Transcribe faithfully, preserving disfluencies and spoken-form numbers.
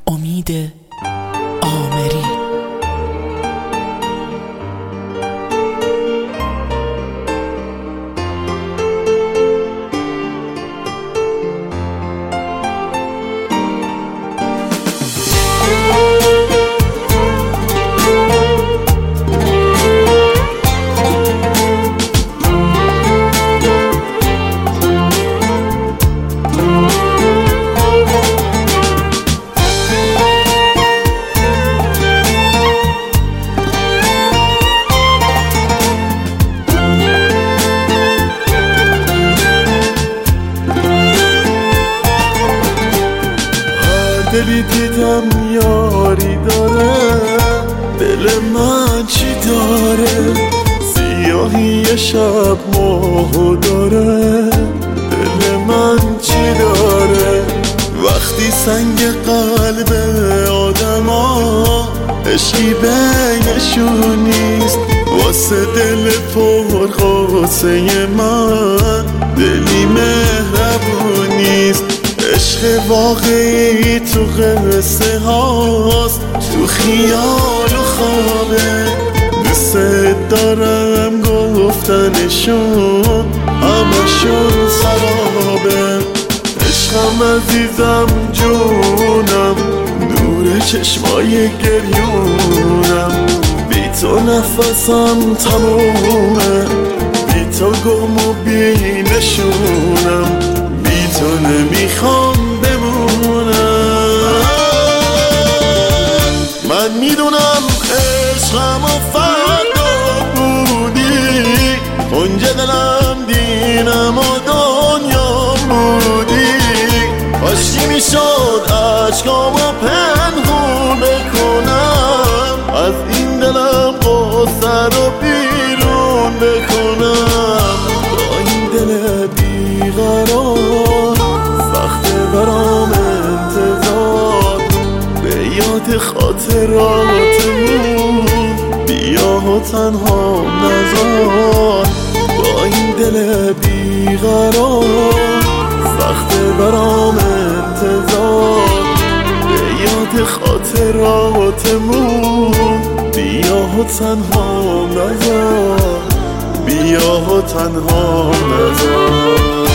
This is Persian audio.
امید آمری. دلی دیدم یاری داره، دل من چی داره؟ سیاهی شب ماهو داره، دل من چی داره؟ وقتی سنگ قلب آدم ها عشقی بینشون نیست، واسه دل پر قاسه من دلی مهربون نیست. عشق واقعی تو قصه هاست، تو خیال و خوابه، دوست دارم گفتنشون همشون سرابه. عشقم عزیزم جونم، نور چشمای گریونم، بی تو نفسم تمومه، بی تو گم و بی نشونم، بی تو نمیخوام بمونم. من میدونم عشقم و فردا بودی، کنج دلم دینم و دنیا بودی، کاشکی میشد عشقامو پنهون بکنم، از این دلم قصه رو بیرون بکنم. با این دل بیقرار سخته برام انتظار، به یاد خاطراتمون بیا و تنها نذار. با این دل بیقرار سخته برام انتظار، به یاد خاطراتمون بیا و تنها نذار، بیا و تنها نذار.